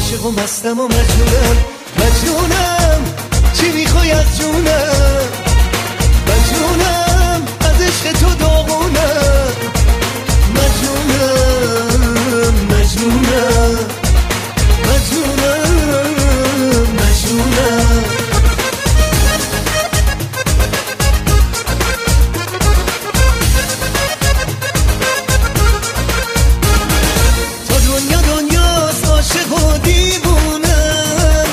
عاشق و مستم و مجنونم مجنونم چی میخوای از جونم مجنونم از عشق تو داغونم مجنونم مجنونم مجنونم مجنونم تا دنیا دنیاست عاشق و دیوونم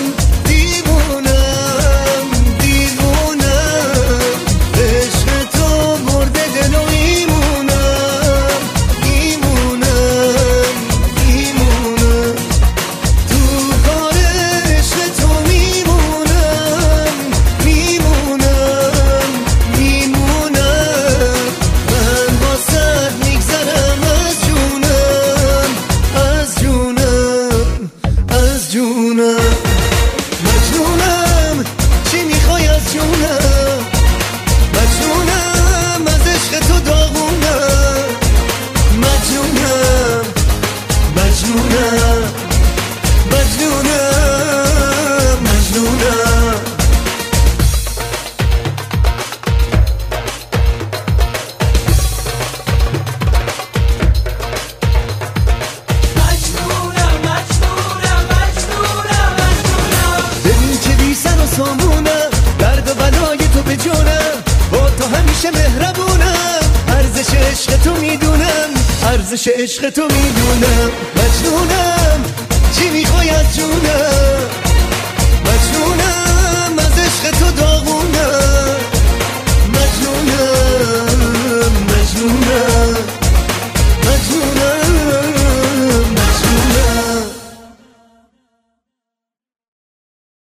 دیوونم دیوونم عشق تو مرده دل و ایمونم ایمونم ایمونم تو کار عشق تو میمونم میمونم میمونم من واسه میگذرم از جونم از جونم از جونم مجنونم چی میخوای از جونم مجنونم از عشق تو داغونم مجنونم مجنونم مجنونم مجنونم ببین که بی سر و سامونم درد و بلای تو به جونم با تو همیشه مهربونم ارزش عشق تو میدونم ارزش عشق تو میدونم مجنونم چی میخوای از جونم مجنونم از عشق تو